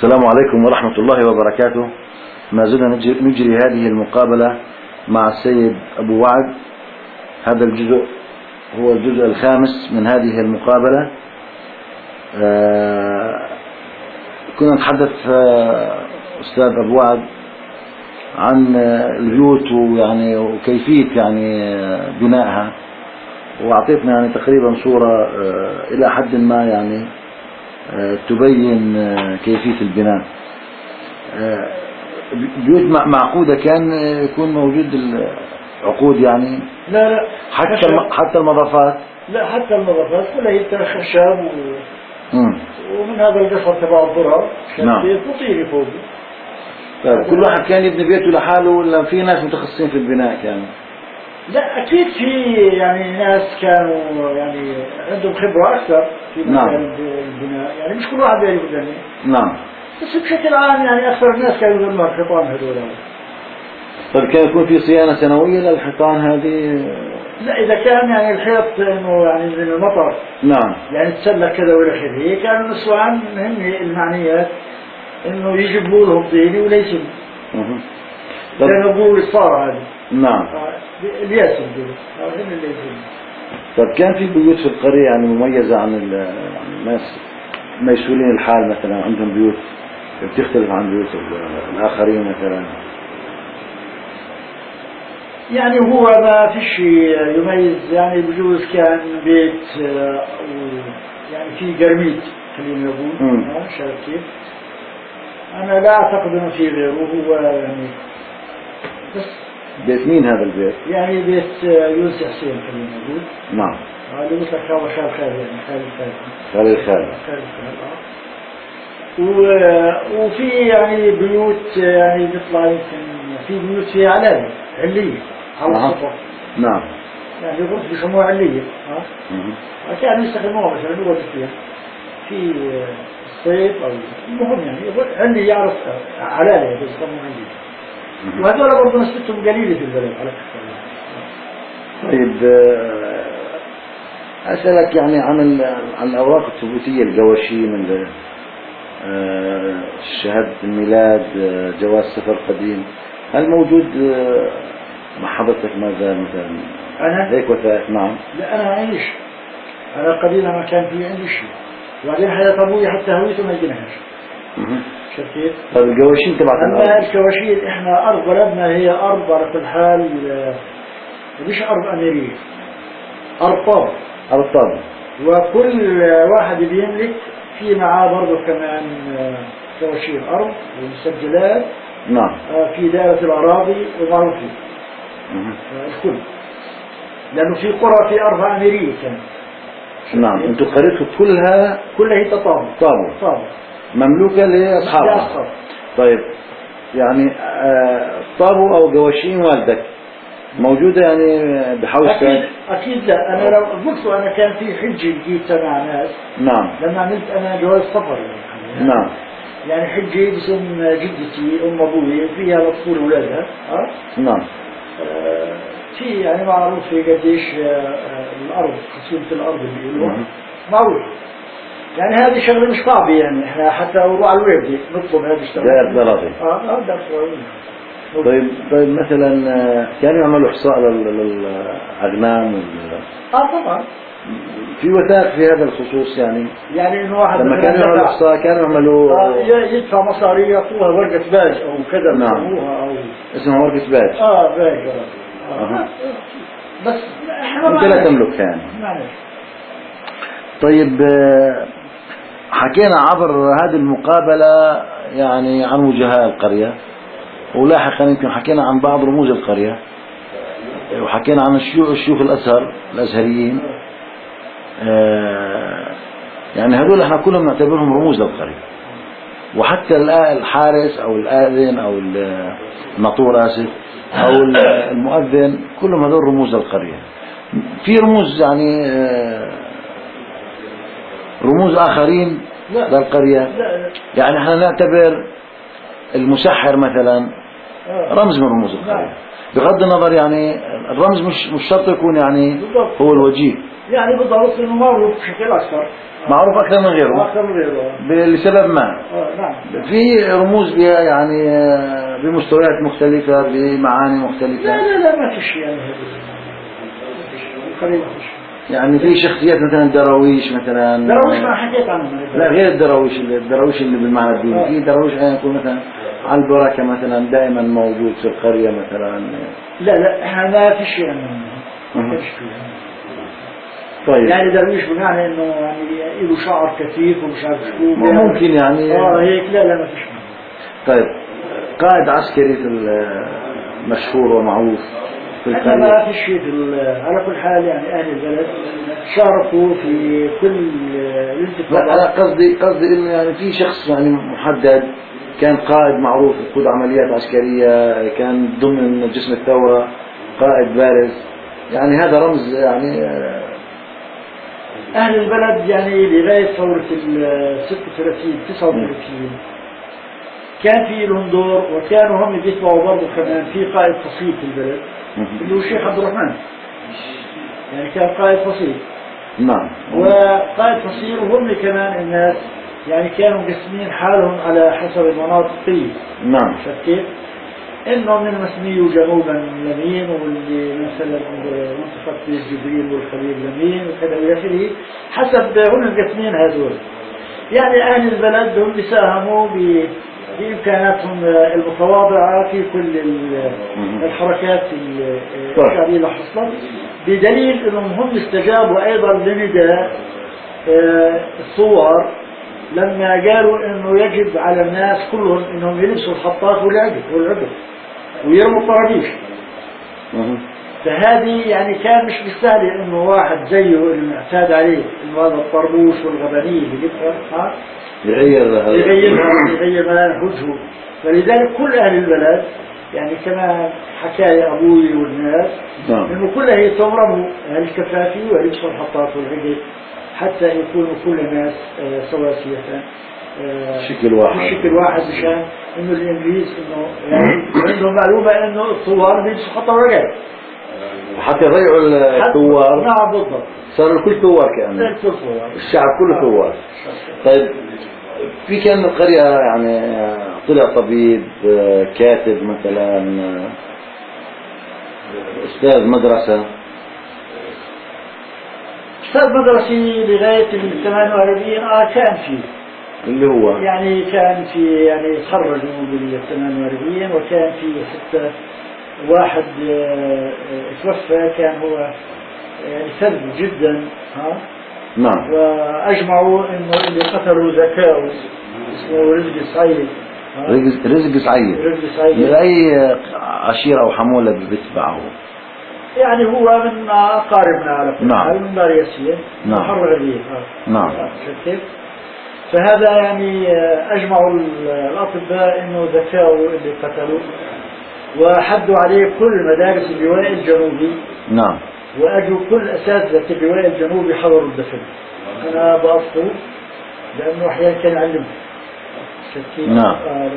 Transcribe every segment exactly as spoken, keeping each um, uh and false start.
السلام عليكم ورحمة الله وبركاته. ما زلنا نجري هذه المقابلة مع السيد أبو وعد. هذا الجزء هو الجزء الخامس من هذه المقابلة. آه كنا نتحدث آه أستاذ أبو وعد عن البيوت ويعني وكيفية يعني بنائها، وأعطيتنا يعني تقريبا صورة آه إلى حد ما يعني تبين كيفية البناء. بيوت معقودة كان يكون موجود العقود يعني؟ لا لا حتى حتى المضافات؟ لا حتى المضافات كلها هي خشب و... ومن هذا القصر تبع الضرر نعم وطيري فوق. طيب كل واحد كان يبني بيته لحاله ولا في ناس متخصصين في البناء كانوا؟ لا أكيد في يعني ناس كانوا يعني عندهم خبرة أكثر في مجال البناء، يعني مش كل واحد بيعرف يبني. نعم. بس بشكل عام يعني أكثر الناس كانوا يبنوا الحيطان هذول. طيب كان يكون في صيانة سنوية للحيطان هذه؟ لا إذا كان يعني الحيط إنه يعني من المطر نعم يعني تسلك كذا ولا آخره، كانوا النسوان هن المعنيات إنه يجيبوا لهم طيني ولا يسموا. اها. لأنه أبوه صار هذا. نعم. الياسم دول هن اللي يسموا. طيب كان في بيوت في القرية يعني مميزة عن الناس ميسورين الحال، مثلا عندهم بيوت بتختلف عن بيوت الآخرين مثلا؟ يعني هو ما فيش يميز، يعني بجوز كان بيت يعني في قرميد خلينا نقول شركيب. أنا لا أعتقد أنه في غيره، هو يعني بس. بيت مين هذا البيت؟ يعني بيت يونس حسين خلينا نقول. نعم. هذا مثل خال خال خال يعني خال خال خال الخال خال الخال. وفي يعني بيوت يعني بيطلع يمكن في بيوت فيها علامة علية على السطح. نعم. يعني غرفة بيسموها علية. ها. كانوا يستخدموها مثلا يقعدوا فيها في الصيف أو المهم يعني علية يعرف علالة بيسموها علية. وهذول برضه نسبتهم قليلة في البلد على فكرة. طيب أسألك يعني عن عن الأوراق الثبوتية، الجواشين، شهادة الميلاد، جواز سفر قديم، هل موجود مع حضرتك ما زال مثلا؟ أنا؟ هيك وثائق؟ نعم. لا أنا عنديش، أنا قديما ما كان في عندي شيء، وبعدين حياة أبوي حتى هويته ما يجيناش. شفت كيف؟ طيب الجواشين تبعت الأرض؟ أما الجواشين إحنا أرض بلدنا هي أرض على كل حال، مش أرض أميرية، أرض طابة. أرض طابة. وكل واحد بيملك في معاه برضه كمان جواشين أرض ومسجلات. نعم. في دائرة الأراضي ومعروفين. الكل. لأنه في قرى في أرض أميرية كانت. نعم. أنتم قريتكم كلها؟ كلها هي طابة. طابة. طابة. مملوكة لأصحابها. طيب يعني طابو أو جواشين والدك موجودة يعني بحوش؟ أكيد أكيد. لا أنا لو قلت أنا كان في حجة جيت مع ناس. نعم. لما عملت أنا جواز سفر يعني. نعم. يعني حجة باسم جدتي أم أبوي فيها مذكور أولادها. أه؟ نعم. آه في يعني معروف في قديش آه الأرض قسيمة الأرض اللي يقولوها معروف. يعني هذه شغلة مش صعبة، يعني احنا حتى نروح على الويب نطلب هذه الشغلة. دائرة الأراضي. اه اه طيب طيب مثلا كانوا يعملوا إحصاء للأغنام وال... اه طبعا. في وثائق في هذا الخصوص يعني؟ يعني انه واحد لما كانوا يعملوا إحصاء كانوا يعملوا آه يدفع مصاري يعطوها ورقة باج أو كذا. نعم. أو اسمها ورقة باج. اه باج. آه. آه. بس احنا أنت لا تملك يعني. معلش. طيب حكينا عبر هذه المقابلة يعني عن وجهاء القرية، ولاحقا يمكن حكينا عن بعض رموز القرية، وحكينا عن الشيوخ الشيوخ الأزهر الأزهريين. يعني هذول احنا كلهم نعتبرهم رموز للقرية، وحتى الحارس أو الآذن أو الناطور آسف أو المؤذن كلهم هذول رموز للقرية. في رموز يعني رموز آخرين للقرية، يعني احنا نعتبر المسحر مثلا رمز من رموز القرية، بغض النظر يعني الرمز مش مش شرط يكون يعني هو الوجيه، يعني بالضبط انه معروف بشكل اكثر، معروف اكثر من غيره، اكثر من غيره لسبب ما. آه نعم. في رموز بها يعني بمستويات مختلفة بمعاني مختلفة. لا لا لا ما في شيء يعني هذا يعني في شخصيات مثلا دراويش مثلا. دراويش ما حكيت عنه. لا غير الدراويش، الدراويش اللي بالمعنى الديني. آه. في دراويش يكون مثلا على البركة مثلا دائما موجود في القرية مثلا. لا لا ما في شيء عنه. طيب. يعني درويش بمعنى انه يعني له شعر كثيف ومش عارف شو ممكن يعني اه هيك. لا لا ما فيش. طيب قائد عسكري مشهور ومعروف في القرية. ما في شيء على كل حال يعني اهل البلد شاركوا في كل الانتفاضات. انا قصدي قصدي انه يعني في شخص يعني محدد كان قائد معروف يقود عمليات عسكرية، كان ضمن جسم الثورة قائد بارز، يعني هذا رمز يعني أهل البلد. يعني لغاية ثورة ال ستة وثلاثين تسعة وثلاثين كان في لهم دور، وكانوا هم بيتبعوا برضه كمان في قائد فصيل في البلد اللي هو الشيخ عبد الرحمن، يعني كان قائد فصيل. نعم. وقائد فصيل وهم كمان الناس يعني كانوا مقسمين حالهم على حسب المناطق فيه. نعم. كيف؟ إنه من المسمي جنوبا لمين، واللي مثلا منطقة الجبريل والخليل لمين وكذا إلى آخره، حسب هم القسمين هذول. يعني أهل البلد هم بيساهموا بإمكاناتهم المتواضعة في كل الحركات الشعبية اللي حصلت، بدليل إنهم هم استجابوا أيضا لنداء الثوار لما قالوا إنه يجب على الناس كلهم إنهم يلبسوا الحطات والعقد والعقد ويرموا الطرابيش. فهذه يعني كان مش بالسهل انه واحد زيه اللي اعتاد عليه انه هذا الطربوش والغبانيه اللي ها يغير يغير يغير ملامح وجهه. فلذلك كل اهل البلد يعني كما حكاية ابوي والناس انه كلها يتورموا الكفافي ويلبسوا الحطات والعقد حتى يكونوا كل الناس سواسية شكل واحد شكل واحد، مشان انه الانجليز انه يعني عندهم معلومه انه الثوار بيلبسوا حتى ورقات حتى يضيعوا الثوار. نعم بالضبط، صار الكل ثوار كأنه الشعب كله ثوار. طيب في كان القرية يعني طلع طبيب، كاتب مثلا، استاذ مدرسة. استاذ مدرسي لغايه ال ثمانية وأربعين اه كان فيه اللي هو يعني كان في يعني تخرجوا بال ثمانية وأربعين، وكان في حتى واحد توفى كان هو سذج جدا ها. نعم. واجمعوا انه اللي قتلوا ذكاء اسمه رزق سعيد. رزق رزق سعيد. رزق سعيد من اي عشيرة او حمولة بيتبعه؟ يعني هو من اقاربنا على كل حال. نعم. من دار ياسين. نعم. محرر غريب. نعم. كيف؟ فهذا يعني أجمعوا الأطباء إنه ذكاء اللي قتلوا، وحدوا عليه كل مدارس اللواء الجنوبي. نعم. وأجوا كل أساتذة اللواء الجنوبي حضروا الدفن. أنا بأصله لأنه أحيانا كان يعلمه. نعم. آه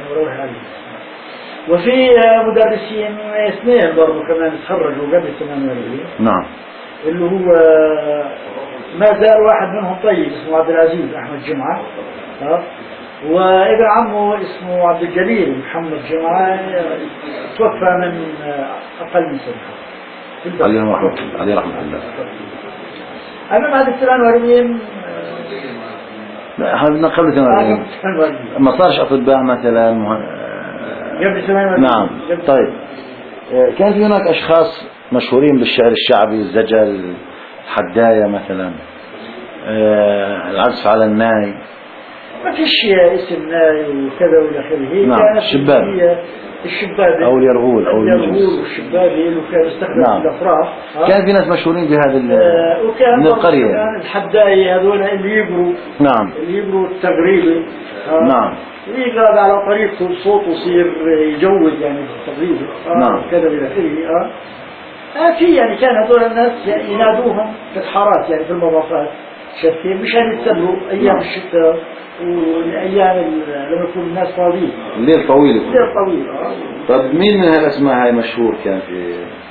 وفي مدرسين اثنين برضه كمان تخرجوا قبل ثمانية وأربعين. نعم. اللي هو ما زال واحد منهم طيب اسمه عبد العزيز أحمد جمعة، وابن عمه اسمه عبد الجليل محمد جمعة، توفى من أقل من سنة. عليه رحمة الله. عليه رحمة الله. أمام هذا الثمانية وأربعين لا هذا قبل ثمانية وأربعين ما صارش أطباء مثلا قبل ثمانية وأربعين. نعم. طيب كان في هناك أشخاص مشهورين بالشعر الشعبي، الزجل، حداية مثلا، العزف على الناي. ما فيش اسم ناي وكذا والى اخره. نعم. الشباب الشبابي او اليرغول او اليرغول والشبابي اللي كان يستخدم نعم. في الافراح. كان في ناس مشهورين بهذا آه وكان من القرية. كان الحداية هذول اللي يقروا. نعم. اللي يقروا التغريبي. آه نعم. ويقرا على طريقته الصوت يصير يجوز يعني في التغريبي. آه نعم. كذا الى اخره. اه آه في يعني كان هذول الناس يعني ينادوهم في الحارات يعني في المضافات شايفين مشان يتسلوا ايام نعم. الشتاء والايام لما يكون الناس فاضيين. الليل طويل. الليل طويل. اه طب مين من هالاسماء هاي مشهور كان في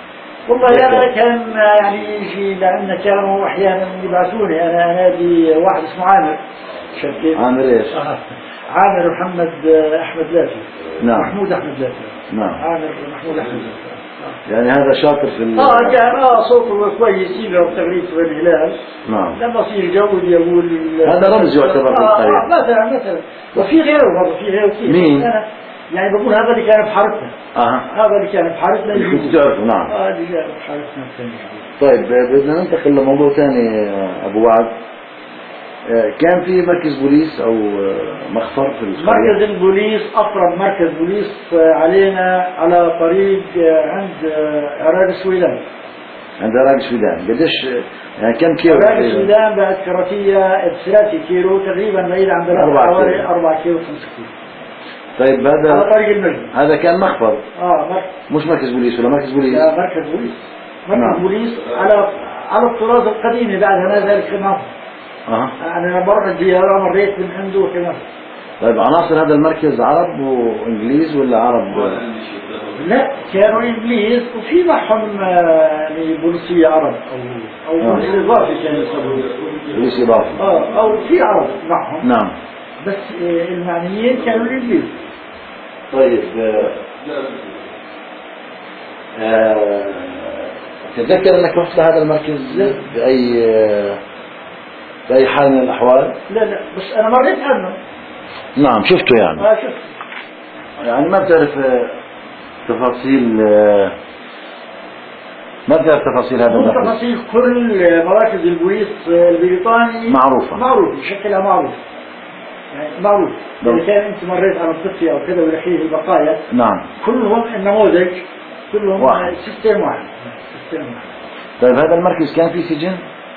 والله أنا كان يعني يجي لأن كانوا أحيانا يبعثوني أنا أنادي واحد اسمه عامر شكيت عامر إيش؟ آه. عامر محمد أحمد لافي. نعم. محمود أحمد لافي. نعم. عامر محمود أحمد لافي. يعني هذا شاطر في ال اه كان اه صوته كويس يقرا تغريد في الهلال. نعم. لما يصير يجود يقول هذا رمز يعتبر في آه القرية. آه مثلا مثلا وفي غيره برضه في غيره كثير. مين؟ يعني بقول هذا اللي كان بحارتنا. اه هذا اللي كان بحارتنا. اللي كنت تعرفه. نعم. اه اللي كان بحارتنا الثاني. طيب بدنا ننتقل لموضوع ثاني أبو وعد. كان في مركز بوليس أو مخفر في القرية؟ مركز البوليس أقرب مركز بوليس علينا على طريق عند عراق السويدان. عند عراق السويدان. قديش يعني كم كيلو؟ عراق السويدان بعد كراتية ثلاثة كيلو تقريبا بعيد عن بلد حوالي أربعة كيلو خمسة كيلو. طيب هذا على طريق المجد. هذا كان مخفر؟ اه مركز. مش مركز بوليس ولا مركز بوليس؟ لا مركز بوليس. مركز نعم. بوليس على على الطراز القديم بعد هذا ذلك النهر. اها. أنا مرة الزيارة مريت من عنده كمان. طيب عناصر هذا المركز عرب وإنجليز ولا عرب؟ لا كانوا إنجليز وفي معهم يعني بوليسية عرب أو أو بوليس إضافي كانوا يسموه. بوليس إضافي. آه أو في عرب معهم. نعم. بس المعنيين كانوا الإنجليز. طيب آه آه تتذكر أنك رحت لهذا المركز بأي آه بأي حال من الأحوال؟ لا لا بس أنا مريت عنه. نعم شفته يعني. آه شفت. يعني ما بتعرف تفاصيل ما بتعرف تفاصيل هذا المركز؟ تفاصيل كل مراكز البوليس البريطاني معروفة. معروف شكلها معروف. يعني معروف. إذا كان أنت مريت على الطفية أو كذا ولا فيه البقايا. نعم. كلهم النموذج كلهم واحد. سيستم واحد. سيستم واحد. طيب هذا المركز كان فيه سجن؟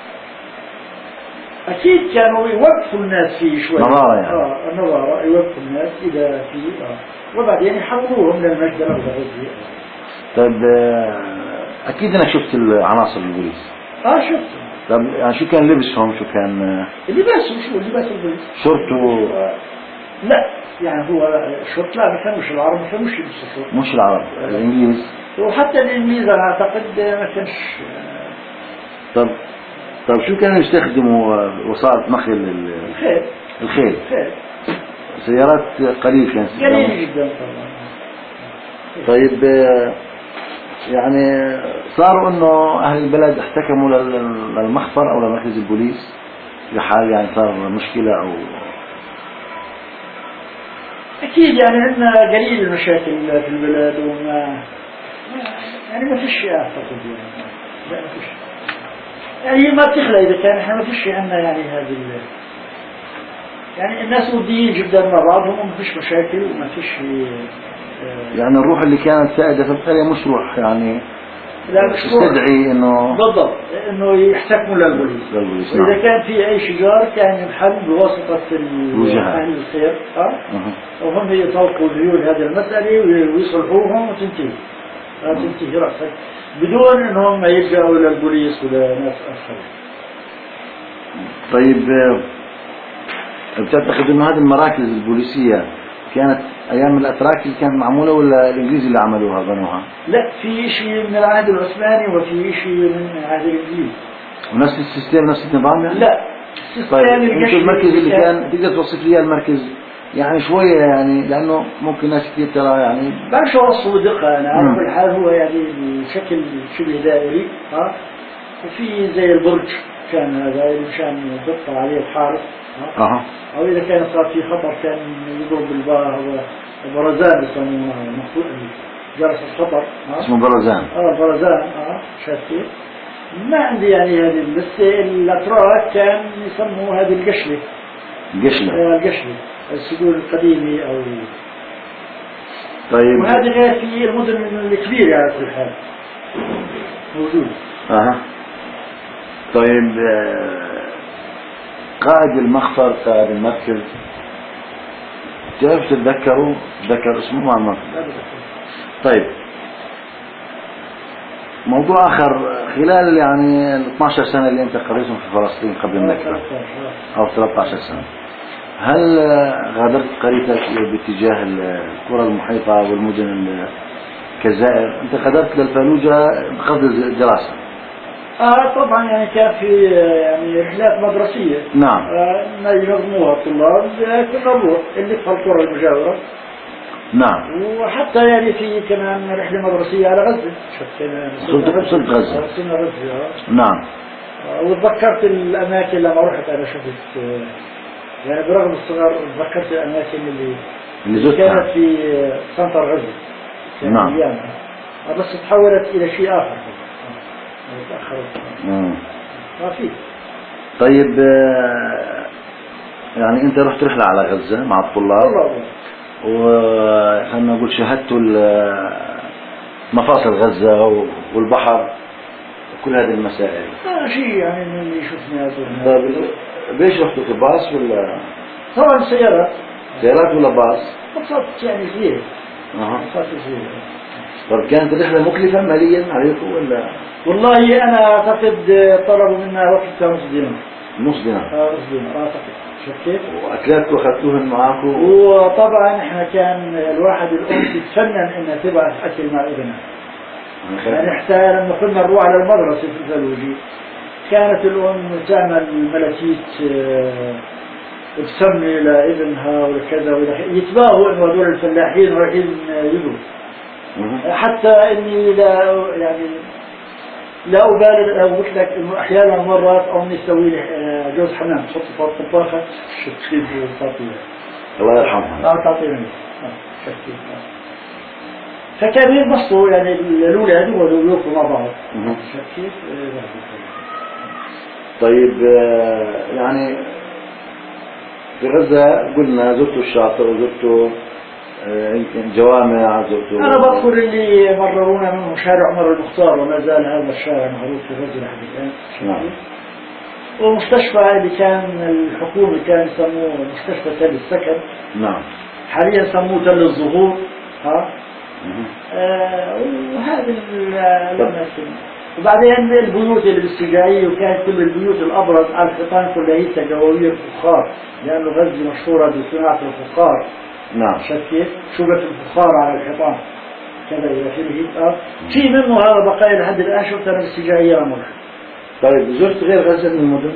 أكيد كانوا يوقفوا الناس فيه شوي. نظارة يعني. آه النظارة يوقفوا الناس إذا فيه آه وبعدين يحولوهم للمجد أو غيره. طيب أكيد أنك شفت العناصر البوليس. آه شفت. طيب يعني شو كان لبسهم شو كان؟ لباسهم شو لباس البوليس؟ شورت و آه لا يعني هو شورت لا ما كانوش العرب ما كانوش يلبسوا شورت. مش العرب الإنجليز. وحتى الإنجليز أنا أعتقد ما كانش. طب طب شو كانوا يستخدموا وسائط نقل الخيل؟ الخيل. خيل. سيارات قليل كان استخدامها. قليل جدا طبعا. طيب يعني صاروا انه اهل البلد احتكموا للمخفر او لمركز البوليس في حال يعني صار مشكلة او اكيد يعني عندنا قليل المشاكل في البلد وما يعني ما فيش اعتقد يعني لا ما فيش يعني ما بتخلى اذا كان احنا ما فيش عندنا يعني هذه يعني الناس وديين جدا مع بعضهم وما فيش مشاكل وما فيش يعني الروح اللي كانت سائدة في القرية مش روح يعني تستدعي انه بالضبط انه يحتكموا للبوليس. للبوليس اذا نعم. كان في اي شجار كان ينحل بواسطة اهل الخير اه وهم يطلقوا ذيول هذه المسألة ويصلحوهم وتنتهي تنتهي رأسك بدون انهم يلجأوا الى البوليس ولا ناس اخرين. طيب بتعتقد انه هذه المراكز البوليسية كانت ايام الاتراك اللي كانت معمولة ولا الانجليز اللي عملوها بنوها؟ لا في شيء من العهد العثماني وفي شيء من عهد الانجليز. ونفس السيستم نفس النظام يعني؟ لا طيب المركز اللي كان تقدر توصف لي المركز يعني شوية يعني لانه ممكن ناس كثير ترى يعني مش وصفه دقة انا على كل حال هو يعني بشكل شبه دائري ها وفي زي البرج كان هذا مشان يحط عليه الحارس ها أو إذا كان صار في خطر كان يضرب بالبار برزان يسمونه مخطوط جرس الخطر اسمه برزان. آه برزان آه شايف ما عندي يعني هذه بس الأتراك كان يسموه هذه القشلة. القشلة. آه القشلة السجون القديمة أو. طيب. وهذه غير في المدن الكبيرة على كل حال موجود. أها. طيب قائد المخفر قائد المركز تعرف تتذكروا تذكر اسمه مع المركز؟ طيب موضوع آخر خلال يعني ال اثناشر سنة اللي أنت قضيتهم في فلسطين قبل النكبة أو ثلاثة عشر سنة هل غادرت قريتك باتجاه القرى المحيطة والمدن كزائر أنت غادرت للفلوجة بقصد الدراسة؟ آه طبعا يعني كان في يعني رحلات مدرسية. نعم. آه ينظموها الطلاب كنا نروح اللي في القرى المجاورة. نعم. وحتى يعني في كمان رحلة مدرسية على غزة. صرت صرت غزة. صرنا غزة. نعم. وتذكرت الأماكن لما رحت أنا شفت يعني برغم الصغر تذكرت الأماكن اللي اللي كانت في سنتر غزة. نعم. بس تحولت إلى شيء آخر. تأخرت. ما في. طيب يعني أنت رحت رحلة على غزة مع الطلاب. والله. وخلنا نقول شاهدتوا مفاصل غزة والبحر وكل هذه المسائل. آه شيء يعني من اللي شفنا. طيب بيش رحتوا في باص ولا؟ طبعا سيارات. سيارات ولا باص؟ مصارت يعني زيادة. أها. مصارت زيادة. طيب كانت الرحلة مكلفة ماليا عليكم ولا؟ والله أنا أعتقد طلبوا منا وقت نص دينار. نص دينار. اه نص دينار أعتقد. شفت كيف؟ وأكلاتكم أخذتوهن معاكم؟ وطبعا إحنا كان الواحد الأم تتفنن إنها تبعث أكل مع ابنها. يعني حتى لما كنا نروح على المدرسة في الفلوجي كانت الأم تعمل ملاتيت تسمي لابنها وكذا يتباهوا إنه هذول الفلاحين رايحين يبروا. حتى إني لا يعني لا أبالغ أو قلت لك إنه أحيانا مرات أمي تسوي لي جوز حمام تحط فوق الطباخة شتخيب وتعطيها. الله يرحمها. لا تعطيها. فكان ينبسطوا يعني الأولاد ويوقفوا مع بعض. كيف؟ طيب يعني في غزة قلنا زرتوا الشاطئ وزرتوا يمكن جوامع زرتوا. أنا بذكر اللي مررونا منه شارع عمر المختار وما زال هذا الشارع معروف في غزة لحد الآن. نعم. ومستشفى اللي كان الحكومي كان يسموه مستشفى تل السكن. نعم. حاليا سموه تل الظهور. ها. آه وهذه الأماكن. وبعدين البيوت اللي بالسجاعية وكانت كل البيوت الأبرز على الحيطان كلها هي تجاوير فخار لأنه غزة مشهورة بصناعة الفخار. نعم. شكل شوبة الفخار على الحيطان كذا إلى آخره. في منه هذا بقايا لحد الآن شفتها بالسجاعية أمر. طيب زرت غير غزة من المدن؟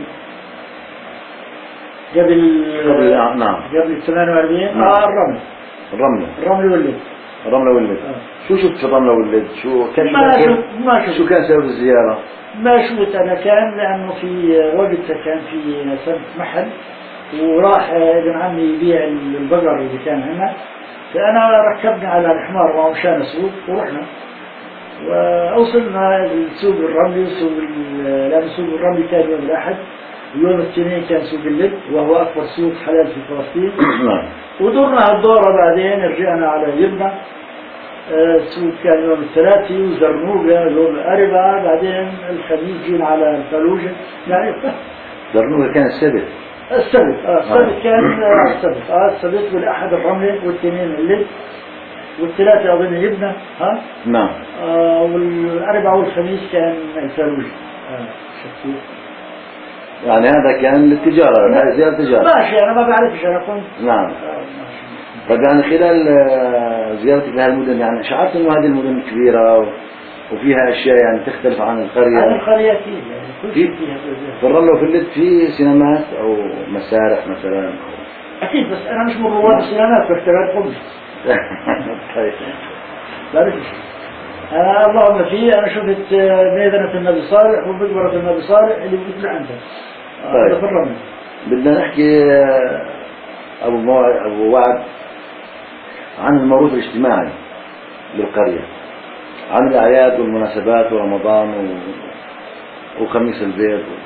قبل قبل نعم قبل ثمانية وأربعين. نعم. آه الرمل. الرملة. الرمل والليل. الرملة والليل. آه. شو شفت في الرملة والليل؟ شو كان ما شفت ما شفت شو كان سبب الزيارة؟ ما شفت أنا كان لأنه في وقتها كان في سنة محل وراح ابن عمي يبيع البقر اللي كان هنا فأنا ركبنا على الحمار ومشان سوق ورحنا وأوصلنا لسوق الرملي وسوق لأن سوق الرملي كان يوم الأحد ويوم الاثنين كان سوق اللب وهو أكبر سوق حلال في فلسطين. ودورنا هالدورة بعدين رجعنا على يبنى. السوق كان يوم الثلاثي وزرنوبة يوم الأربعاء بعدين الخميس جينا على الفلوجة. يعني زرنوبة كان السبت. السبت اه السبت كان السبت اه السبت والأحد الرملة والاثنين اللب والثلاثة أظن يبنى. ها نعم. آه والأربعاء والخميس كان الفلوجة. آه شفتي. يعني هذا كان للتجارة هذه زيارة تجارة. ماشي أنا ما بعرفش أنا كنت. نعم. آه طيب يعني خلال زيارتك لهالمدن يعني شعرت إنه هذه المدن كبيرة وفيها أشياء يعني تختلف عن القرية؟ عن القرية أكيد يعني كل شيء فيها. في الرملة وفي اللد في سينمات أو مسارح مثلا؟ أكيد بس أنا مش من رواد السينمات بختبر خبز. طيب. بعرفش. أنا اللهم فيه أنا شفت ميدانة النبي صالح ومقبرة النبي صالح اللي بيطلع عندها. طيب. في الرمل. بدنا نحكي أبو موعد أبو وعد عن الموروث الاجتماعي للقرية عن الأعياد والمناسبات ورمضان و... وخميس البيض و...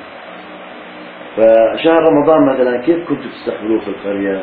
فشهر رمضان مثلا كيف كنتوا تستقبلوه في القرية؟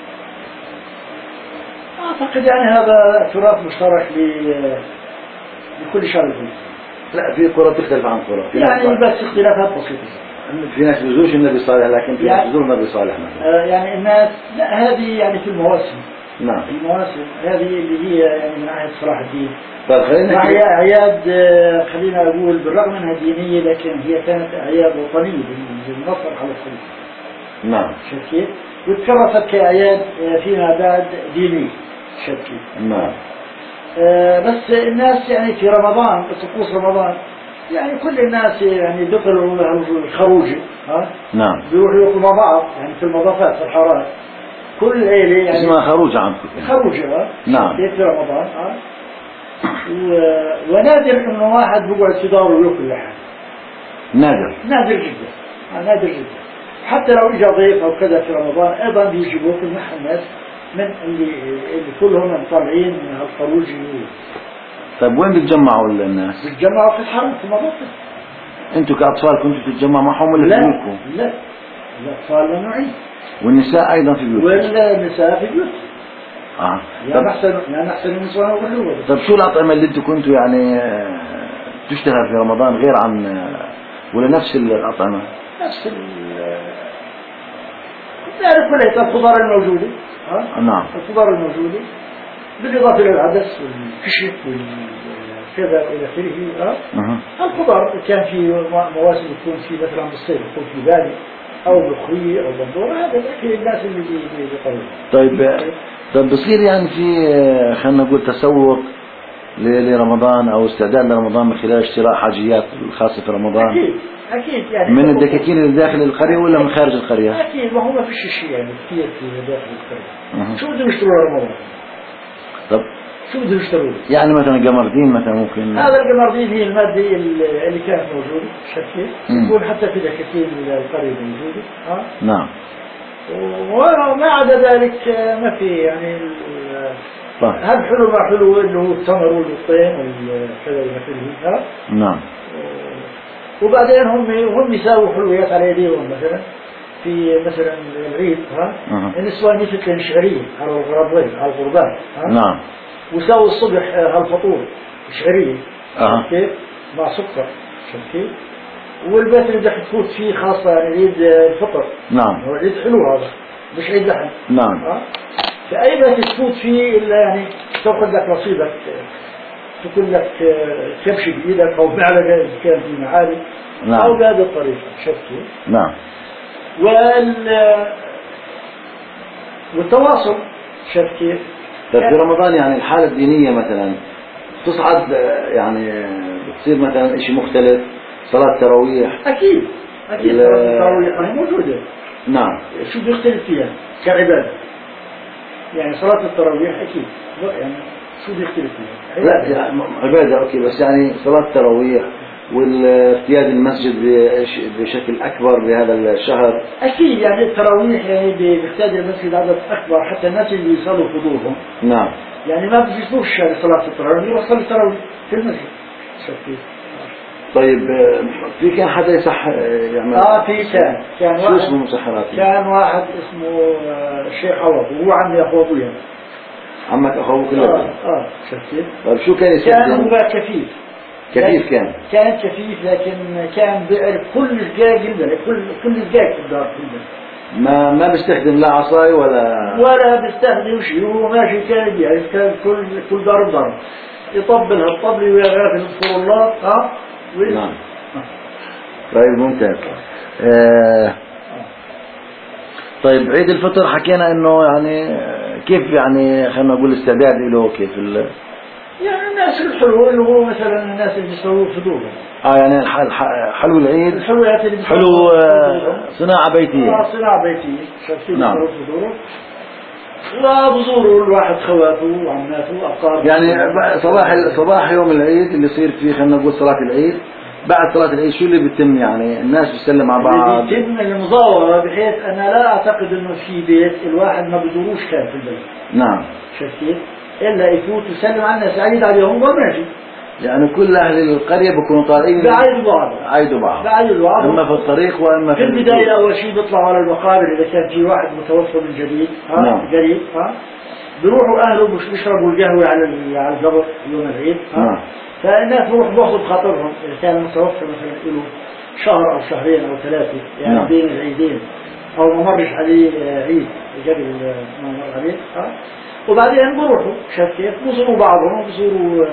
أعتقد يعني هذا تراث مشترك ل... لكل شهر فيه. لا في قرى تختلف عن قرى يعني بس اختلافات بسيطة. في ناس بيزوروش النبي صالح لكن في ناس يعني بيزوروا النبي صالح مثلا. آه يعني الناس لا هذه يعني في المواسم. نعم. المواسم هذه اللي هي يعني من ناحية صلاح الدين. طيب خلينا هي أعياد خلينا أقول بالرغم أنها دينية لكن هي كانت أعياد وطنية بالنصر على الخليج. نعم. شكيت وتكرست كأعياد فيما بعد دينية. شكيت. نعم. آه بس الناس يعني في رمضان طقوس رمضان يعني كل الناس يعني دخلوا الخروج ها نعم بيروحوا ياكلوا مع بعض يعني في المضافات في الحارات كل عيلة يعني اسمها خروج عندكم يعني. خروج ها نعم في رمضان ها ونادر انه واحد بيقعد في داره وياكل لحم نادر نادر جدا آه نادر جدا حتى لو اجى ضيف او كذا في رمضان ايضا بيجيبوا في معها الناس من اللي اللي كلهم طالعين من هالخروج. طيب وين بتجمعوا الناس؟ بيتجمعوا في الحرم في المضافة. انتوا كأطفال كنتوا تتجمعوا معهم ولا لا بيوتكم؟ لا الأطفال لا نعيد والنساء أيضا في بيوتكم؟ والنساء في بيوت اه يا نحسن يا نحسن النسوان والحلوة. طيب شو الأطعمة اللي انتوا كنتوا يعني تشتهر في رمضان غير عن ولا نفس الأطعمة؟ نفس ال يعني كلها الخضار الموجودة ها؟ نعم الخضار الموجودة بالإضافة للعدس والكشك والكذا إلى آخره ها؟ الخضار كان في مواسم يكون في مثلا بالصيف يكون في بالي أو مخرية أو بندورة هذا الأكل الناس اللي بيقروا. طيب طيب بصير يعني في خلينا نقول تسوق لرمضان أو استعداد لرمضان من خلال شراء حاجيات الخاصة في رمضان؟ أكيد أكيد يعني من الدكاكين اللي داخل القرية ولا من خارج القرية؟ أكيد ما هو ما فيش شيء يعني كثير في داخل القرية. شو بدهم يشتروا رمضان؟ طب شو بدهم يشتروا؟ يعني مثلا قمردين مثلا ممكن هذا القمردين هي المادة اللي كانت موجودة شكل يكون حتى في دكاكين القرية موجودة ها؟ نعم وما عدا ذلك ما في يعني طيب هذا حلو ما حلو اللي هو التمر والبطين والكذا والمثل ها؟ نعم وبعدين هم هم يساووا حلويات على يديهم مثلا في مثلا العيد ها أه. النسوان يفتن شعرية على الغربين على الغربان نعم وساووا الصبح هالفطور شعرية أه. كيف مع سكر كيف والبيت اللي بدك تفوت فيه خاصة يعني عيد الفطر نعم هو عيد حلو هذا مش عيد لحم نعم ها فأي بيت تفوت فيه إلا يعني تأخذ لك نصيبك تكون لك كبش بإيدك أو معلقة إذا كان في معالي نعم. أو بهذه الطريقة شفتي نعم وال والتواصل شفت كيف؟ طيب في رمضان يعني الحالة الدينية مثلا تصعد يعني بتصير مثلا شيء مختلف صلاة تراويح أكيد أكيد صلاة التراويح ما هي موجودة نعم شو بيختلف فيها كعبادة يعني صلاة التراويح أكيد يعني شو بيختلف فيها لا يعني عبادة أوكي بس يعني صلاة التراويح والارتياد المسجد بشكل أكبر بهذا الشهر أكيد يعني التراويح يعني بيحتاج المسجد عدد أكبر حتى الناس اللي يصلوا حضورهم نعم يعني ما بيجيبوش صلاة التراويح يوصلوا التراويح في المسجد شفتي. طيب في كان حدا يصح يعمل اه في كان كان شو اسمه مسحرات كان واحد اسمه الشيخ عوض وهو عمي أخو أبويا عمك أخوه كله اه اه شفتي. طيب شو كان يسوي كان هو كفيف كيف كان؟ كان كفيف لكن كان بيعرف كل دقائق البلد كل كل دقائق في الدار في البلد ما ما بيستخدم لا عصاي ولا ولا بيستخدم شيء هو ماشي كان يعرف كان كل كل ضرب ضرب يطبل هالطبل ويغافل يذكر الله ها نعم طيب ممتاز آه طيب عيد الفطر حكينا انه يعني كيف يعني خلينا نقول الاستعداد له كيف ال يعني الناس الحلو اللي هو مثلا الناس اللي بيسووا فطورهم اه يعني الحل حلو العيد الحلويات اللي حلو صناعة بيتية اه صناعة بيتية شايفين نعم فطوره وبزوروا الواحد خواته وعماته أقاربه يعني صباح صباح يوم العيد اللي يصير فيه خلينا نقول صلاة العيد بعد صلاة العيد شو اللي بيتم يعني الناس بتسلم مع بعض بيتم المضاورة بحيث أنا لا أعتقد إنه في بيت الواحد ما بزوروش كان في البيت نعم شايفين إلا يفوت ويسلم على الناس عيد عليهم وماشي يعني كل أهل القرية بيكونوا طالعين بعيدوا بعض عيدوا بعض بعيدوا بعض إما في الطريق وإما في في البداية أول شيء بيطلعوا على المقابر إذا كان في واحد متوفى من جديد ها نعم. قريب ها بيروحوا أهله مش بيشربوا القهوة على على القبر يوم العيد ها نعم. فالناس بيروح باخذ خاطرهم إذا كان متوفى مثلا له شهر أو شهرين أو ثلاثة يعني نعم. بين العيدين أو ما مرش عليه عيد قبل ما مر عليه ها وبعدين بيروحوا شاف كيف بيزوروا بعضهم بيزوروا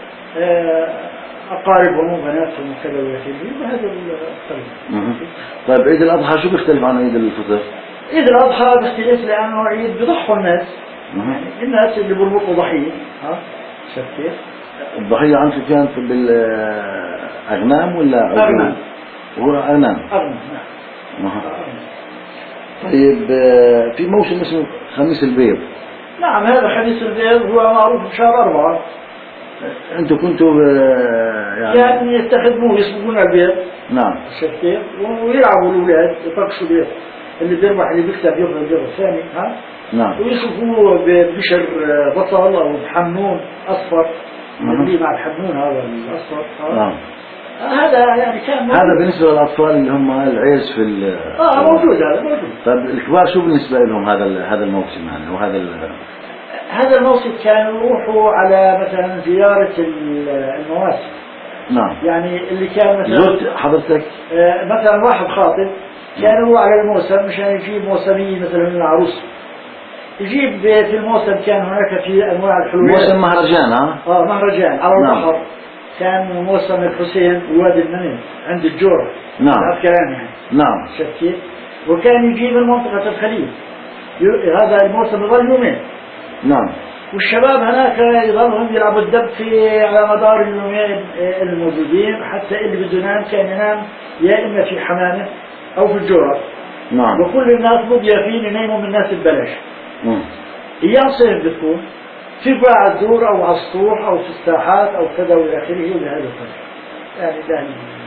أقاربهم وبناتهم وكذا وكذا بهذا الطريقة. طيب عيد الأضحى شو بيختلف عن عيد الفطر؟ عيد الأضحى بيختلف لأنه عيد بيضحوا الناس يعني الناس اللي بيربطوا ضحية ها شفت كيف؟ الضحية عندكم كانت بالأغنام ولا عجول؟ أغنام. هو أغنام. أغنام نعم. طيب في موسم اسمه خميس البيض. نعم هذا خميس البيض هو معروف بشهر أربعة. أنتوا كنتوا يعني, يعني يستخدموه يسبقون البيض. نعم. شفت كيف؟ ويلعبوا الأولاد يطقشوا البيض اللي بيربح اللي بيكسب ياخذ البيض الثاني ها. نعم. ويشوفوه ببشر بصل أو بحمنون أصفر اللي مع الحمنون هذا الأصفر. نعم. هذا يعني كان موجود. هذا بالنسبة للأطفال اللي هم العيز في ال اه موجود هذا موجود. طيب الكبار شو بالنسبة لهم هذا هذا الموسم يعني وهذا هذا الموسم كانوا يروحوا على مثلا زيارة المواسم. نعم. يعني اللي كان مثلا زرت حضرتك آه مثلا واحد خاطب كان هو على الموسم مشان يجيب موسمي مثلا العروس يجيب في الموسم كان هناك في انواع الحلويات. موسم مهرجان ها؟ اه مهرجان على نعم. البحر. كان موسم الحسين ووادي النميم عند الجورة. نعم. العسكران يعني. نعم. شفت كيف؟ وكان يجيب من منطقة الخليل. هذا الموسم يظل يومين. نعم. والشباب هناك يظلهم يلعبوا الدب في على مدار اليومين الموجودين حتى اللي بده ينام كان ينام يا اما في حمامه او في الجورة. نعم. وكل الناس مضيافين يناموا من الناس ببلاش. ايام صيف بتكون في قاع الدور او على السطوح او في الساحات او كذا والى اخره وبهذا الطريق. يعني ده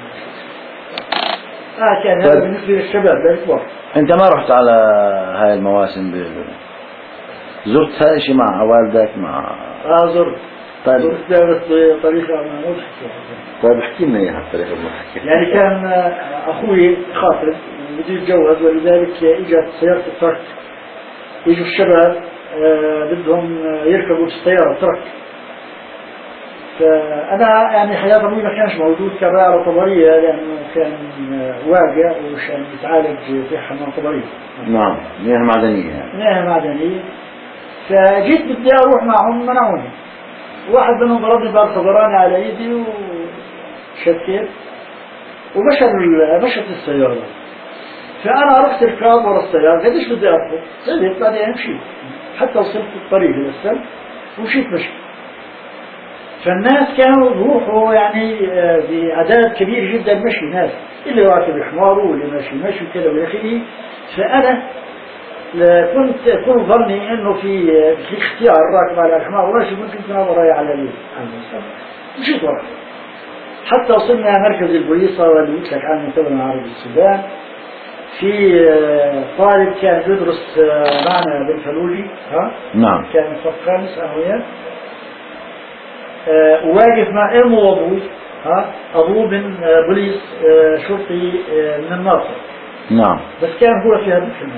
اه كان هذا بالنسبه للشباب للكبار. انت ما رحت على هاي المواسم ب... زرت هاي شيء مع والدك مع اه زرت. طيب زرت بس بطريقه ما مضحكه. طيب احكي لنا اياها بطريقه مضحكه. يعني كان اخوي خاطب بده يتجوز ولذلك اجت سياره الترك. يجوا الشباب آه بدهم يركبوا في السياره الترك. فأنا يعني حياة طويلة ما كانش موجود كان على طبرية لأنه كان واقع وشان يتعالج في حمام طبرية. نعم مياه معدنية. مياه معدنية. فجيت بدي أروح معهم منعوني. واحد منهم ضربني بار صدراني على إيدي وشكيت ومشت مشت السيارة. فأنا رحت الكاب ورا السيارة قديش بدي أركض سبت بعدين مشيت حتى وصلت الطريق للسلم ومشيت مشي. فالناس كانوا يروحوا يعني بعدد كبير جدا مشي ناس اللي راكب حماره واللي ماشي ماشي كذا والى اخره. فانا كنت كل ظني انه في في اختيار راكب على الحمار وماشي ممكن كان وراي على اليمين مشيت وراه حتى وصلنا مركز البوليصه واللي قلت لك عنه تو عربي السودان. في طالب كان يدرس معنا بالفلوجي ها نعم كان صف خامس انا وياه أه واقف مع امه وابوه ها ابوه من أه بوليس أه شرطي أه من الناصر. نعم. بس كان هو في هذا المكان.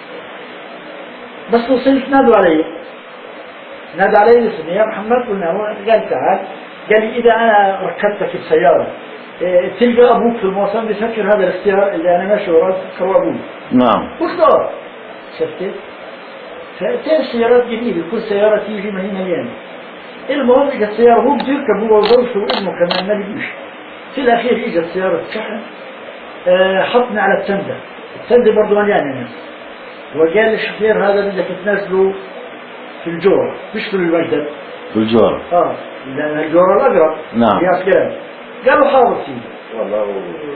بس وصلت نادوا علي نادى علي اسمي يا محمد قلنا هو قال تعال قال لي اذا انا ركبتك بسياره أه تلقى ابوك في المواصلات بيفكر هذا الاختيار اللي انا ماشي وراه بفكر ابوه. نعم. قلت اه شفت فكان سيارات جديده كل سياره تيجي ما هي مليانه. المهم اجت السيارة هو بده يركب هو وزوجته وابنه كمان ما بيجوش. في الأخير اجت سيارة شحن أه حطنا على التندة. التندة برضه مليانة ناس. وقال للشوفير هذا بدك تنزله في الجورة مش في المجدل. في الجورة. اه لأن الجورة الأقرب. نعم. في عسكري. قالوا حاضر سيدي. والله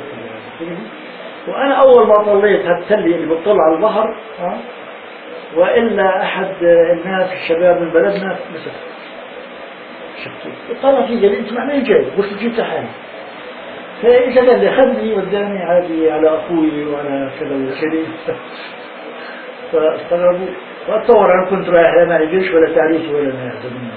وأنا أول ما طليت هالتلي اللي بتطلع على البحر اه وإلا أحد الناس الشباب من بلدنا مسك. طلع في قال انت معناه جاي قلت جيت حالي. فاجا قال لي خذني وداني عادي على اخوي وعلى كذا وكذا. فاستغربوا واتصور انا كنت رايح لا معي جيش ولا تعريفي ولا ما يحزنون.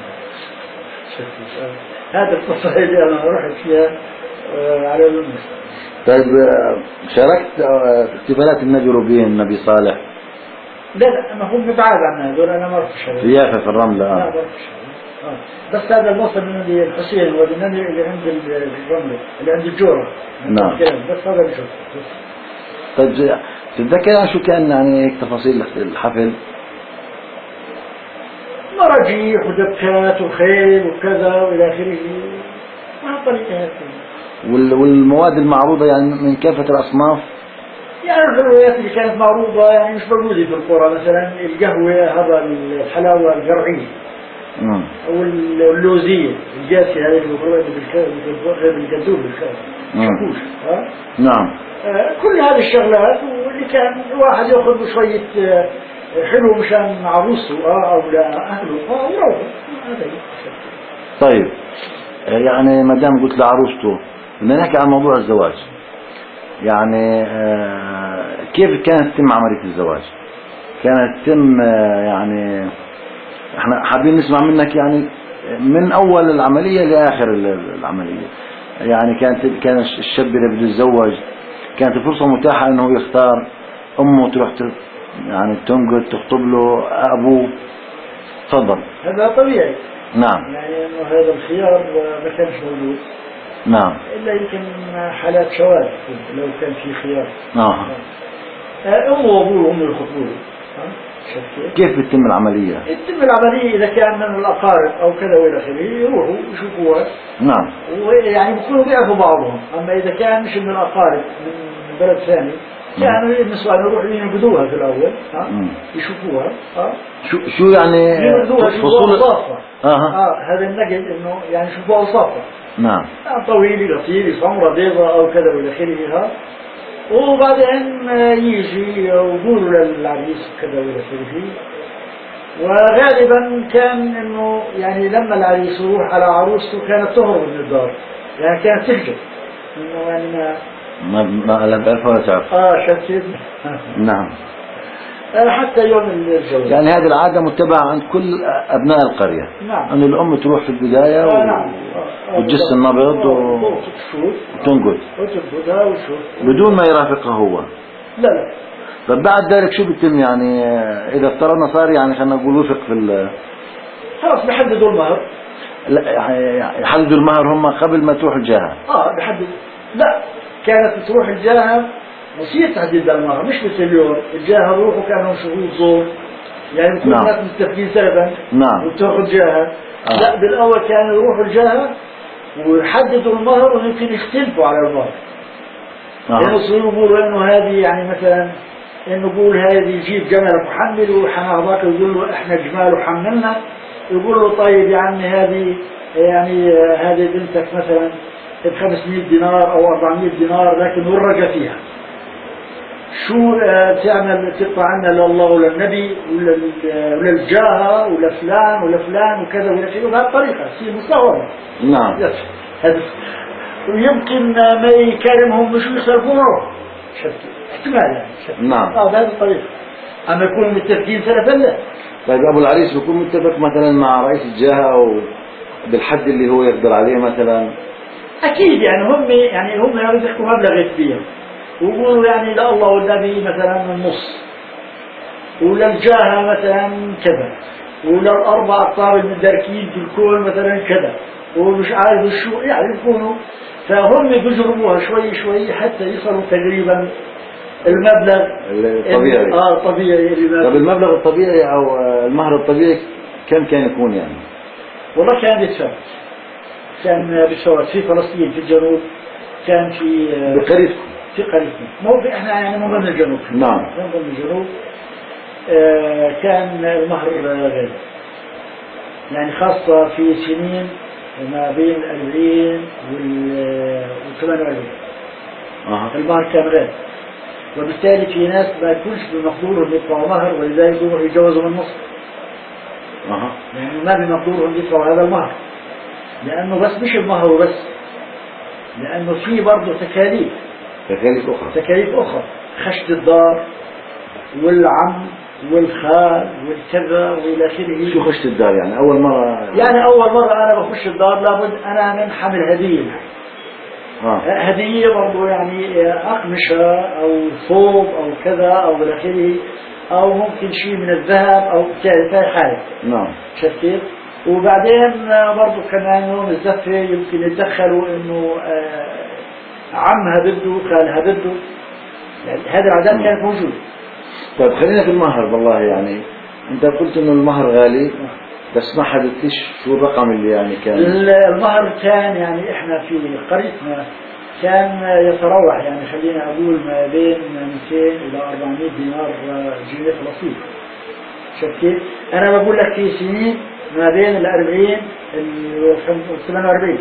هذا القصه اللي انا رحت فيها على الناس. طيب شاركت احتفالات النجروبين النبي صالح؟ لا لا ما هم بعاد عن هذول انا ما رحت شاركت. في يافا في الرمله. لا ما رحت. آه. بس هذا الموسم من الحسين والنبي اللي عند الرمل اللي عند الجورة. نعم. بس هذا اللي شفته. طيب تتذكر شو كان يعني هيك تفاصيل الحفل؟ مراجيح ودبكات وخيل وكذا والى اخره. ما طريقة هيك. والمواد المعروضة يعني من كافة الأصناف؟ يعني الحلويات اللي كانت معروضة يعني مش موجودة في القرى مثلا القهوة هذا الحلاوة القرعية. امم أو اللوزية الجاسية هذه اللي بقولها بالجدول بالكاد شكوش ها نعم. آه كل هذه الشغلات، واللي كان الواحد يأخذ شوية آه حلو مشان عروسه اه أو لأهله اه يروح. طيب يعني ما دام قلت لعروسته بدنا نحكي عن موضوع الزواج. يعني آه كيف كانت تتم عملية الزواج؟ كانت تتم آه يعني احنا حابين نسمع منك يعني من اول العملية لاخر العملية. يعني كانت كان الشاب اللي بده يتزوج كانت الفرصة متاحة انه يختار امه تروح يعني تنقل تخطب له ابوه. تفضل. هذا طبيعي. نعم. يعني انه هذا الخيار ما كانش موجود. نعم. الا يمكن حالات شواذ لو كان في خيار. اه. امه وابوه هم يخطبوه. كيف بتتم العملية؟ يتم العملية إذا كان من الأقارب أو كذا وإلى آخره يروحوا يشوفوها. نعم. ويعني بيكونوا بيعرفوا بعضهم، أما إذا كان مش من الأقارب من بلد ثاني كانوا النسوان يروحوا ينبذوها في الأول ها يشوفوها ها. شو شو يعني؟ ينبذوها يشوفوا أوصافها. آه. آه هذا النقد إنه يعني يشوفوا أوصافها. نعم. يعني طويل قصير سمرة بيضاء أو كذا وإلى آخره ها. وبعدين يجي يقولوا للعريس كذا وإلى آخره. وغالبا كان انه يعني لما العريس يروح على عروسته كانت تهرب من الدار، يعني كانت تهجر انه يعني ما ما ما لا بعرف ولا تعرف. اه شكيت. نعم. حتى يوم الجواز. يعني هذه العادة متبعة عند كل أبناء القرية. نعم. أن الأم تروح في البداية آه نعم. وتجس النبض وتنقل وتنقلها وتشوف بدون ما يرافقها هو. لا لا. طب بعد ذلك شو بيتم يعني إذا افترضنا صار يعني خلينا نقول وفق في ال خلاص بيحددوا المهر. لا يحددوا المهر هم قبل ما تروح الجهة. اه بيحدد. لا كانت تروح الجهة نسيت تحديد المهر مش مثل اليوم الجهة يروحوا كانوا شهود زور يعني بيكون نعم. الناس متفقين سلفا. نعم. وتاخذ جهة. آه. لا بالأول كانوا يروحوا الجهة ويحددوا المهر ويمكن يختلفوا على المهر. لأنه يعني يصيروا يقولوا إنه هذه يعني مثلا إنه يقول هذه يجيب جمل محمل وحناضاك يقول له إحنا جمال وحملنا يقول له طيب يا عمي هذه يعني هذه بنتك مثلا ب خمسمائة دينار أو أربعمائة دينار لكن ورقة فيها. شو تعمل تقطع عنا لله وللنبي وللجاهة ولفلان ولفلان وكذا ولا شيء بهذه الطريقة تصير مساومة. نعم. ويمكن ما يكلمهم مش يصرفونه احتمال يعني. نعم. اه بهذه الطريقة. أما يكونوا متفقين سلفا لا. طيب أبو العريس بيكون متفق مثلا مع رئيس الجهة أو بالحد اللي هو يقدر عليه مثلا. أكيد يعني هم يعني هم يرزقوا مبلغ كبير ويقولوا يعني لا الله والنبي مثلا النص وللجاهة مثلا كذا وللأربع أقطار المدركين في الكون مثلا كذا ومش عارف شو يعني يكونوا فهم بيجربوها شوي شوي حتى يصلوا تقريبا المبلغ الطبيعي. اه طبيعي. طب المبلغ الطبيعي أو المهر الطبيعي كم كان يكون يعني؟ والله كان يتفاوت كان بيتفاوت في فلسطين في الجنوب كان في بقريتكم في قريتنا مو احنا يعني من ضمن الجنوب. نعم. من ضمن الجنوب آه كان المهر غالي يعني خاصة في سنين ما بين الأربعين والثمان وأربعين. أه. المهر كان غالي وبالتالي في ناس ما يكونش بمقدورهم يدفعوا مهر ولذلك يروحوا يتجوزوا من مصر. أه. يعني ما بمقدورهم يدفعوا هذا المهر لأنه بس مش المهر وبس لأنه في برضه تكاليف تكاليف أخرى تكاليف أخرى خشت الدار والعم والخال والكذا وإلى آخره. شو خشت الدار يعني أول مرة؟ يعني أول مرة أنا بخش الدار لابد أنا من حمل هدية. آه. هدية برضو يعني أقمشة أو ثوب أو كذا أو إلى آخره أو ممكن شيء من الذهب أو كذا حاجة. نعم. شفت كيف؟ وبعدين برضو كمان يوم الزفة يمكن يتدخلوا إنه آه عمها بده خالها بده يعني هذا العادات كانت موجودة. طيب خلينا في المهر والله يعني انت قلت انه المهر غالي بس ما حددتش شو الرقم اللي يعني كان. المهر كان يعني احنا في قريتنا كان يتراوح يعني خلينا اقول ما بين مئتين الى أربعمائة دينار جنيه فلسطيني. شوف كيف؟ انا بقول لك في سنين ما بين الأربعين والثمان وأربعين،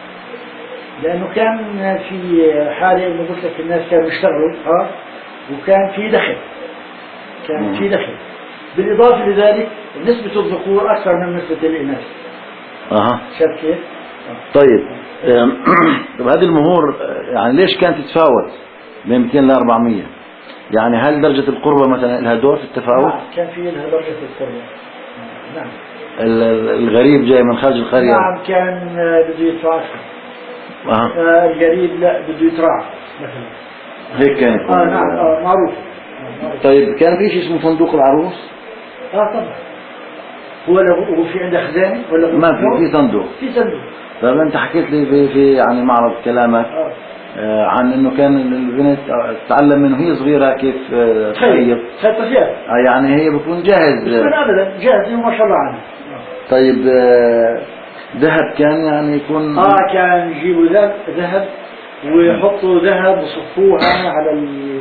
لأنه كان في حالة إنه قلت لك الناس كانوا يشتغلوا ها وكان في دخل، كان في دخل. بالإضافة لذلك نسبة الذكور أكثر من نسبة الإناث. أها. شايف كيف؟ طيب طب هذه المهور يعني ليش كانت تتفاوت بين مئتين ل أربعمية؟ يعني هل درجة القربة مثلا لها دور في التفاوت؟ نعم كان في لها درجة القربة. نعم. الغريب جاي من خارج القرية. نعم كان بده يدفع أكثر. أه. الغريب لا بده يتراعى مثلا. هيك كانت. آه نعم آه معروف. طيب كان في شيء اسمه صندوق العروس؟ اه طبعا. هو لو هو في عنده خزانة ولا ما في في صندوق. في صندوق. طيب انت حكيت لي في في يعني معرض كلامك آه. آه عن انه كان البنت تتعلم من وهي صغيره كيف آه تخيط. خيط طفيات. آه يعني هي بتكون جاهز. بتكون ابدا جاهز ما شاء الله عنه. طيب آه ذهب كان يعني يكون. اه كان يجيبوا ذهب ذهب ويحطوا ذهب وصفوها على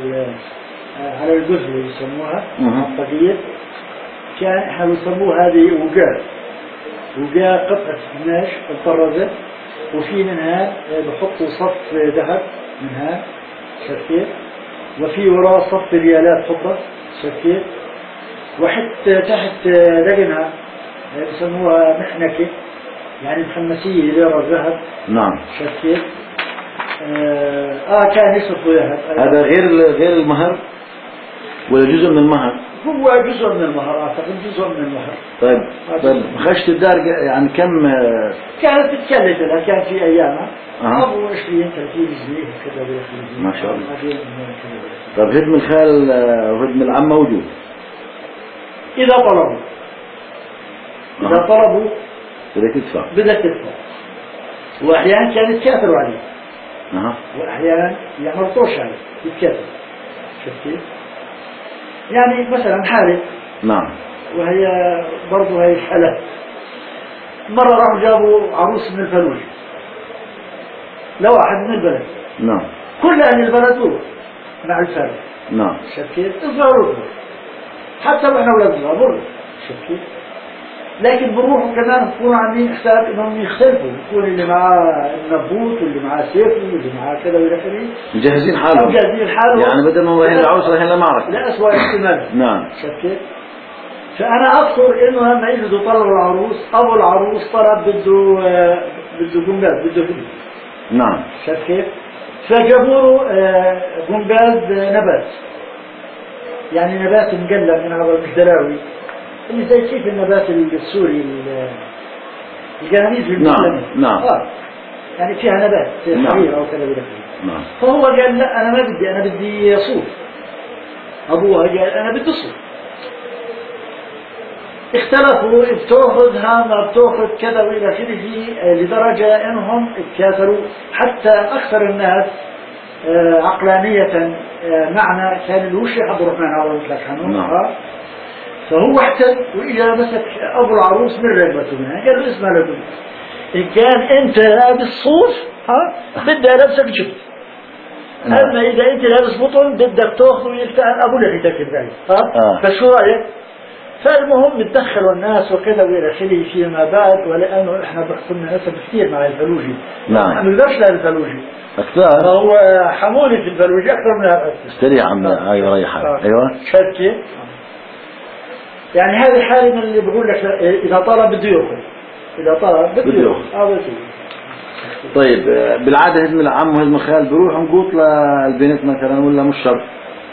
على الجزء اللي يسموها الطاقية. كان احنا بنسموه هذه وقاء وقاء قطعة قماش مطرزة وفي منها بحطوا صف ذهب منها شكيت وفي وراء صف ريالات فضة شكيت وحتى تحت لقنها بسموها محنكة يعني محمسية ليرة ذهب. نعم. شكيت آه, اه كان يصرفوا ذهب. هذا غير غير المهر ولا جزء من المهر؟ هو جزء من المهر اعتقد جزء من المهر. طيب طيب خشت الدار يعني كم كانت تتكلف لها كان في ايامها أه. ابو عشرين ثلاثين جنيه كذا ما شاء الله. طيب هدم الخال وهدم العم موجود اذا طلبوا اذا أه. طلبوا بدك تدفع بدك تدفع واحيانا كانوا يتكاثروا عليه أه. واحيانا يعمرطوش عليه يتكاثروا. شفتي يعني مثلا حالة. نعم. وهي برضو هي الحالة مرة راحوا جابوا عروس من الفلوج لواحد من البلد. نعم. كل أهل البلد مع الفرد. نعم. شكيت اصغروا حتى واحنا ولاد صغار برضو شكيت لكن بروحوا كمان بكونوا عاملين حساب انهم يختلفوا يكون اللي معاه النبوت واللي معاه سيف واللي معاه كذا والى اخره مجهزين حالهم مجهزين حالهم يعني بدل ما رايحين العروس رايحين لمعركة لا أسوأ احتمال. نعم. شكيت فأنا أذكر إنه لما يجوا طلبوا العروس أبو العروس طلب بده بده جنباز بده فيلم. نعم. شايف كيف؟ فجابوا له جنباز نبات يعني نبات مقلم من هذا الجدراوي اللي زي كيف النبات السوري الجنانيز نعم. نعم. آه. يعني فيها نبات حرير أو كذا ولا نعم. فهو قال لا أنا ما بدي أنا بدي صوف. أبوها قال أنا بدي صوف. اختلفوا بتاخذها ما بتاخذ كذا والى اخره لدرجه انهم اتكاثروا حتى اكثر الناس عقلانيه معنا كان الوشي عبد الرحمن عوض مثلك حنون. فهو احتل واجا مسك ابو العروس من رغبته منها قال له اسمع لكم ان كان انت لابس صوف ها بدي البسك جبت اما اذا انت لابس بطن بدك تاخذه ويلتقن ابو لحيتك البعيد ها فشو رايك؟ فالمهم تدخلوا الناس وكذا والى اخره فيما بعد ولانه احنا كنا نسب كثير مع الفلوجي. نعم. ما نقدرش لا الفلوجي اكثر هو حمولي في الفلوجي اكثر من هذا. سريع عم ايوه ريحه آه. ايوه شكي يعني هذه حاله من اللي بقول لك اذا طلب بده ياخذ اذا طلب بده ياخذ هذا شيء. طيب بالعاده هدم العم وهدم الخال بيروحوا نقوط للبنت مثلا ولا مش شرط؟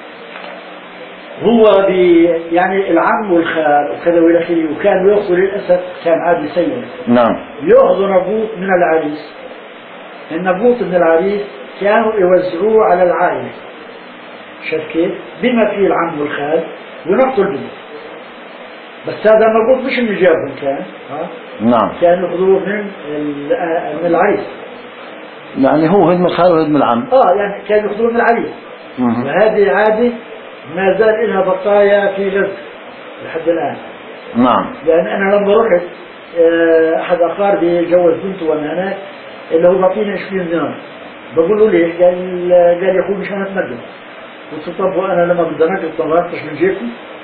هو بي يعني العم والخال وكذا والى اخره وكان ياخذوا للاسف كان عادي سيء. نعم. ياخذوا نبوط من العريس. النبوط من العريس كانوا يوزعوه على العائله. شايف كيف؟ بما فيه العم والخال ونقطوا البنت. بس هذا النبوط مش اللي جابهم كان ها؟ نعم. كان ياخذوه من من العريس. يعني هو هدم الخال وهدم العم. اه يعني كانوا ياخذوه من العريس. وهذه عاده ما زال لها بقايا في غزة لحد الآن. نعم. لأن أنا لما رحت أحد أقاربي جوز بنته وأنا هناك اللي هو بعطيني عشرين دينار بقول له ليش؟ قال قال يا أخوي مش أنا أتنقل. قلت طب وأنا لما بدي أنقل طلعتش من جيبي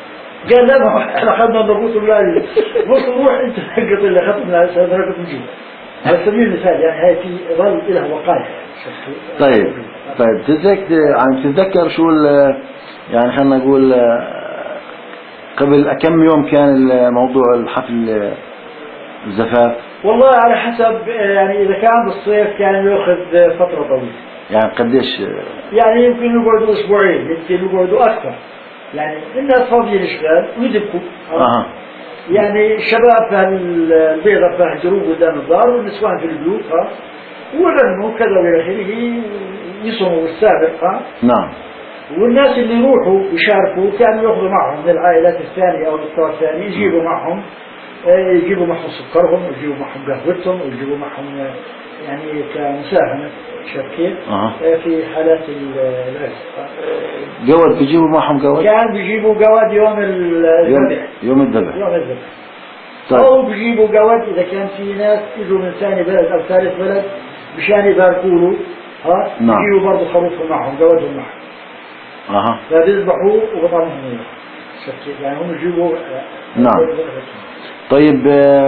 قال لا ما احنا اخذنا ضبوط ولا قلت روح انت حقت اللي اخذنا هذا رقم نجيب على سبيل المثال. يعني هاي في ظل لها وقاية. طيب طيب تتذكر يعني تتذكر شو يعني خلينا نقول قبل كم يوم كان موضوع الحفل الزفاف؟ والله على حسب يعني إذا كان بالصيف كان يأخذ فترة طويلة. يعني قديش؟ يعني يمكن يقعدوا أسبوعين، يمكن يقعدوا أكثر. يعني الناس فاضيين الاشغال ويدبكوا. أه. يعني الشباب في البيضة فهجروا قدام الدار والنسوان في البيوت ها وغنوا كذا وإلى آخره يصوموا السابق ها. نعم. والناس اللي يروحوا يشاركوا كانوا يأخذوا معهم من العائلات الثانية أو المستوى الثاني يجيبوا معهم يجيبوا معهم سكرهم ويجيبوا معهم قهوتهم ويجيبوا معهم يعني كمساهمة شركة أه. في حالات العرس. جواد بيجيبوا معهم جواد؟ كان بيجيبوا جواد يوم الذبح. يوم الذبح. يوم الذبح. طيب. أو بيجيبوا جواد إذا كان في ناس يجوا من ثاني بلد أو ثالث بلد مشان يباركوا له ها. نعم. يجيبوا برضه خروفهم معهم جوادهم معهم. أها. فبيذبحوا وبطعمهم شركة يعني هم يجيبوا. نعم. طيب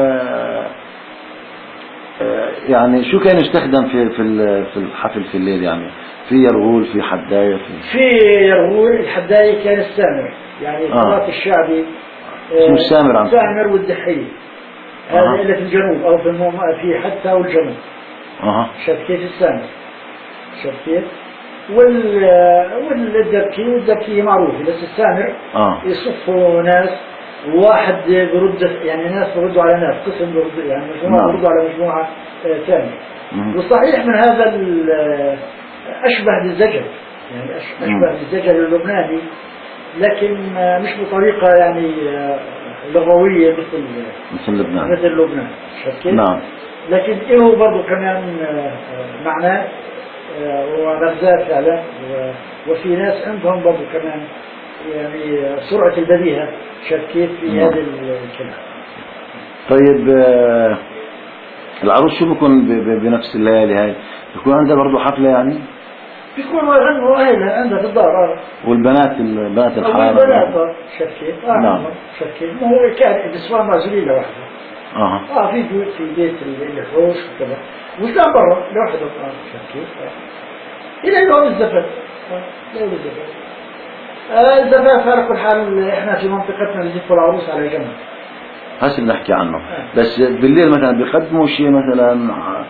يعني شو كان يستخدم في في في الحفل في الليل يعني في يرغول في حداية في في يرغول الحداية كان السامر يعني التراث آه. الشعبي شو السامر عم السامر والدحية هذا آه. اللي في الجنوب أو في المم... في حتى والجنوب أها شاف كيف السامر شاف كيف وال والدبكي والدبكي معروف بس السامر آه. يصفوا ناس واحد برد يعني ناس بردوا على ناس قسم برد يعني مجموعة بردوا على مجموعة ثانية آه والصحيح من هذا أشبه بالزجل يعني أشبه بالزجل اللبناني لكن مش بطريقة يعني لغوية مثل مثل لبنان مثل لبنان شكل نعم لكن له برضو كمان معناه ومغزاه فعلا وفي ناس عندهم برضو كمان يعني سرعة البديهة شكيت في نعم. هذا الكلام. طيب العروس شو بيكون بنفس الليالي هاي بيكون عندها برضو حفلة يعني؟ بيكون يغنوا أهلها عندها في الدار. والبنات البنات الحرام البنات شكيت آه نعم شكيت ما هو كان النسوان معزولين لوحده. اه اه في بيوت في بيت الحوش وكذا وكان برا لوحده اه شكيت إلى يوم الزفاف لا يوم الزفاف الزفاف على كل حال احنا في منطقتنا نزف العروس على جنب هسه بنحكي عنه آه. بس بالليل مثلا بيقدموا شيء مثلا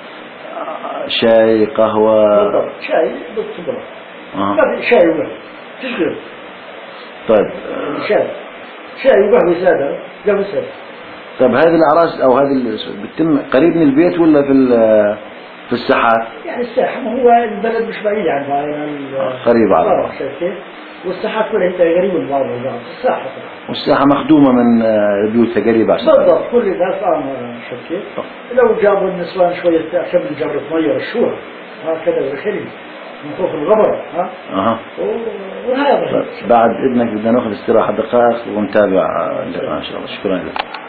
شاي قهوة بالضبط شاي بالضبط آه. شاي وقهوة تشغل طيب شاي شاي وقهوة سادة قهوة سادة. طيب هذه الأعراس أو هذه بتتم قريب من البيت ولا في في الساحات؟ يعني الساحة ما هو البلد مش بعيد عن بعض يعني قريب على بعض والساحات كلها هي قريبة من بعض البعض الساحة والساحة مخدومة من بيوتها قريبة عشان بالضبط كل الناس آمن شكل لو جابوا النسوان شوية كبل جبرة مية رشوها هكذا بالخير من خوف الغبر ها أها وهذا بعد إذنك بدنا ناخذ استراحة دقائق ونتابع اللقاء إن شاء الله. شكرا لك.